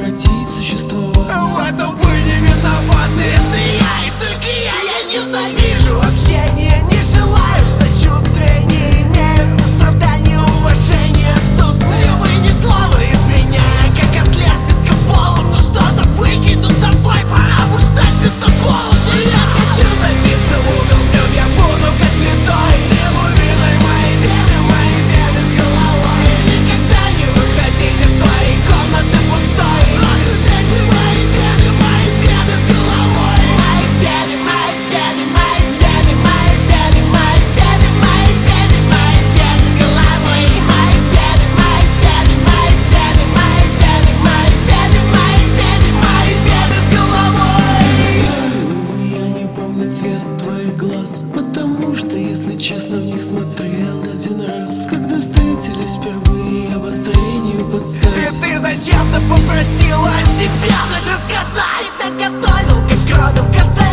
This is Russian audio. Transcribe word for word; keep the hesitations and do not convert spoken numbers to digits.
прекратить существовать. В этом вы не виноваты, это я и только я. Я ненавижу общение, не желаю сочувствия, не имею сострадания, уважения отсутствия. Вы ни слова из меня, как атлет с дискополом. Ну что-то выкину, давай, пора уж стать пистополом. Я хочу забиться в угол, днем я буду как святой. Силовиной мои вены, мои вены с головой. Никогда не выходить из своей комнаты пустой. Окружайте мои вены, мои вены с головой. Мои вены, мои вены, мои вены, мои вены, мои вены, мои вены, мои вены с головой. Мои вены, мои вены, мои вены, мои вены, мои вены, мои вены, мои вены с головой. Увы, я не помню цвет твоих глаз, потому что, если честно, в них смотрел один раз, когда встретились впервые, обострению под И стать. ты зачем-то попросила себя хоть рассказать. Тебя готовил как родом каждый